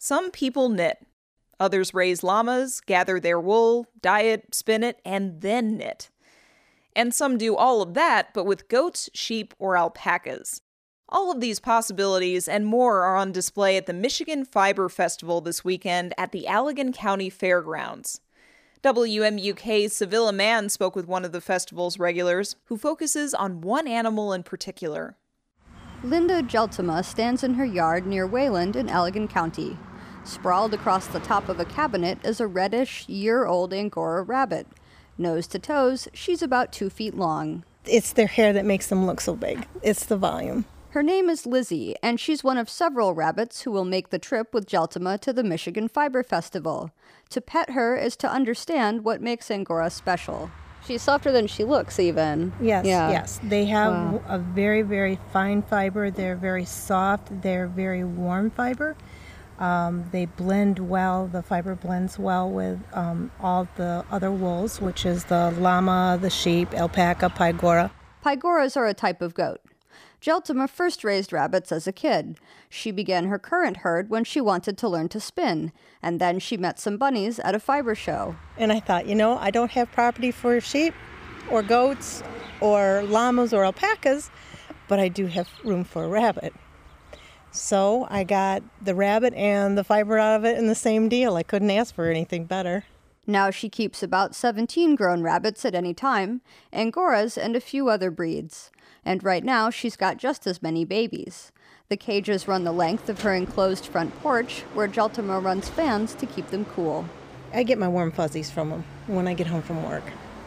Some people knit. Others raise llamas, gather their wool, dye it, spin it, and then knit. And some do all of that, but with goats, sheep, or alpacas. All of these possibilities and more are on display at the Michigan Fiber Festival this weekend at the Allegan County Fairgrounds. WMUK's Sevilla Mann spoke with one of the festival's regulars, who focuses on one animal in particular. Linda Jeltema stands in her yard near Wayland in Allegan County. Sprawled across the top of a cabinet is a reddish, year-old Angora rabbit. Nose to toes, she's about 2 feet long. It's their hair that makes them look so big. It's the volume. Her name is Lizzie, and she's one of several rabbits who will make the trip with Jeltema to the Michigan Fiber Festival. To pet her is to understand what makes Angora special. She's softer than she looks, even. Yes, yes. They have a very, very fine fiber. They're very soft. They're very warm fiber. They blend well. The fiber blends well with all the other wools, which is the llama, the sheep, alpaca, pygora. Pygoras are a type of goat. Jeltema first raised rabbits as a kid. She began her current herd when she wanted to learn to spin, and then she met some bunnies at a fiber show. And I thought, I don't have property for sheep or goats or llamas or alpacas, but I do have room for a rabbit. So I got the rabbit and the fiber out of it in the same deal. I couldn't ask for anything better. Now she keeps about 17 grown rabbits at any time, Angoras and a few other breeds. And right now she's got just as many babies. The cages run the length of her enclosed front porch, where Jeltema runs fans to keep them cool. I get my warm fuzzies from them when I get home from work.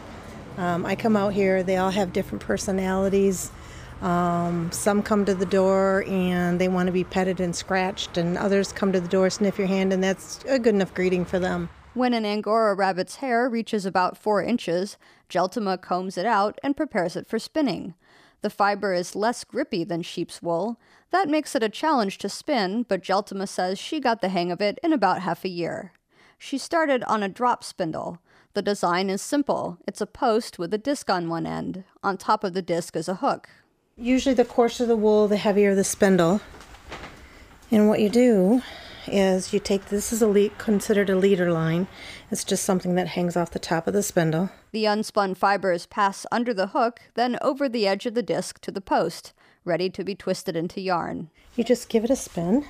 I come out here, they all have different personalities. Some come to the door and they want to be petted and scratched, and others come to the door, sniff your hand, and that's a good enough greeting for them. When an Angora rabbit's hair reaches about 4 inches, Jeltema combs it out and prepares it for spinning. The fiber is less grippy than sheep's wool. That makes it a challenge to spin, but Jeltema says she got the hang of it in about half a year. She started on a drop spindle. The design is simple. It's a post with a disc on one end. On top of the disc is a hook. Usually the coarser the wool, the heavier the spindle. And what you do is you take, this is considered a leader line. It's just something that hangs off the top of the spindle. The unspun fibers pass under the hook, then over the edge of the disc to the post, ready to be twisted into yarn. You just give it a spin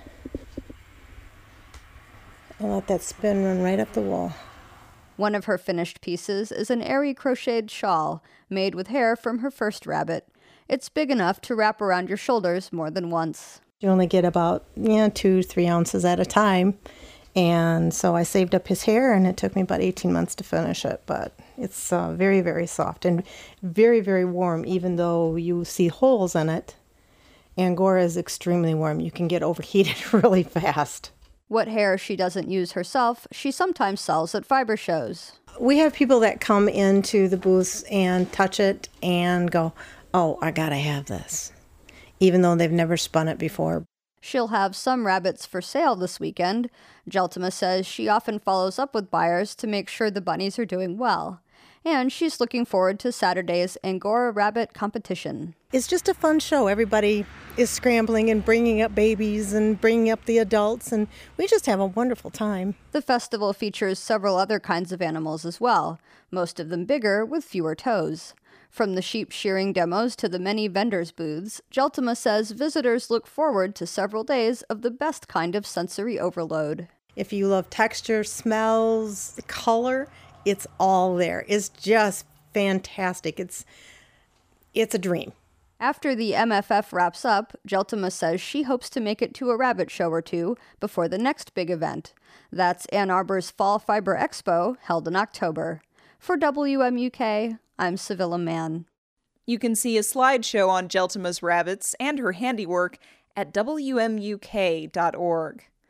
and let that spin run right up the wool. One of her finished pieces is an airy crocheted shawl made with hair from her first rabbit. It's big enough to wrap around your shoulders more than once. You only get about 2-3 ounces at a time. And so I saved up his hair, and it took me about 18 months to finish it. But it's very, very soft and very, very warm, even though you see holes in it. Angora is extremely warm. You can get overheated really fast. What hair she doesn't use herself, she sometimes sells at fiber shows. We have people that come into the booths and touch it and go, "Oh, I gotta have this," even though they've never spun it before. She'll have some rabbits for sale this weekend. Jeltema says she often follows up with buyers to make sure the bunnies are doing well. And she's looking forward to Saturday's Angora Rabbit competition. It's just a fun show. Everybody is scrambling and bringing up babies and bringing up the adults, and we just have a wonderful time. The festival features several other kinds of animals as well, most of them bigger with fewer toes. From the sheep shearing demos to the many vendors' booths, Jeltema says visitors look forward to several days of the best kind of sensory overload. If you love texture, smells, color, it's all there. It's just fantastic. It's a dream. After the MFF wraps up, Jeltema says she hopes to make it to a rabbit show or two before the next big event. That's Ann Arbor's Fall Fiber Expo, held in October. For WMUK, I'm Sevilla Mann. You can see a slideshow on Jeltema's rabbits and her handiwork at WMUK.org.